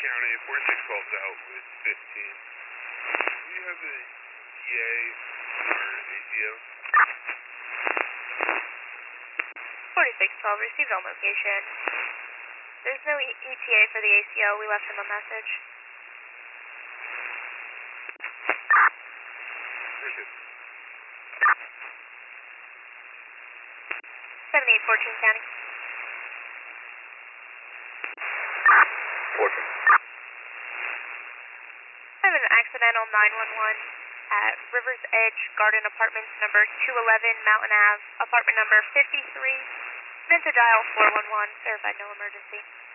County, 4612's out with 15. Do you have the ETA or ACO? 4612 received on location. There's no ETA for the ACO. We left him a message. Where's it? 7814 County. 14. I have an accidental 911 at Rivers Edge Garden Apartments, number 211 Mountain Ave, apartment number 53. Meant to dial 411, verified no emergency.